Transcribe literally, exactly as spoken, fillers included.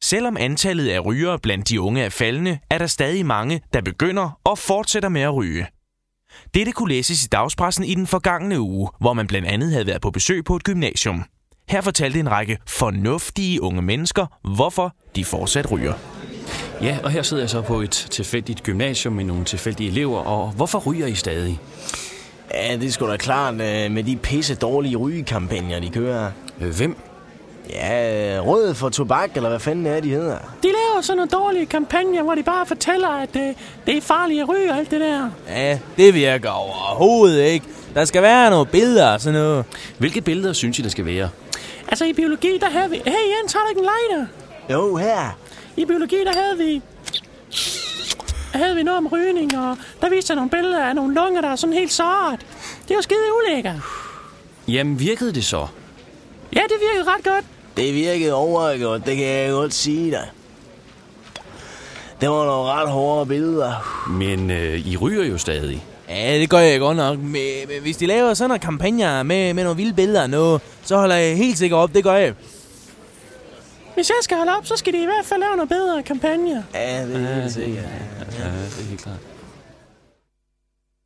Selvom antallet af rygere blandt de unge er faldende, er der stadig mange, der begynder og fortsætter med at ryge. Dette kunne læses i dagspressen i den forgangne uge, hvor man blandt andet havde været på besøg på et gymnasium. Her fortalte en række fornuftige unge mennesker, hvorfor de fortsat ryger. Ja, og her sidder jeg så på et tilfældigt gymnasium med nogle tilfældige elever, og hvorfor ryger I stadig? Ja, det er sgu da klart med de pisse dårlige rygekampagner, de kører. Hvem? Ja, Rød for tobak, eller hvad fanden er de hedder? De laver sådan nogle dårlige kampagner, hvor de bare fortæller, at det, det er farligt at ryge og alt det der. Ja, det virker overhovedet ikke. Der skal være nogle billeder og sådan noget. Hvilke billeder synes I, der skal være? Altså i biologi, der havde vi... Hey Jens, har du ikke en lighter? Jo, her. I biologi, der havde vi... havde vi noget om rygning, og der viste jeg nogle billeder af nogle lunger, der er sådan helt sort. Det var skide ulækkert. Jamen, virkede det så? Ja, det virkede ret godt. Det virkede overgodt, det kan jeg godt sige dig. Det var nogle ret hårde billeder. Men øh, I ryger jo stadig. Ja, det gør jeg godt nok. Men hvis de laver sådan nogle kampagner med, med nogle vilde billeder og noget, så holder jeg helt sikkert op. Det gør jeg. Hvis jeg skal holde op, så skal de i hvert fald lave nogle bedre kampagner. Ja, det er helt sikkert. Ja, det er helt klart.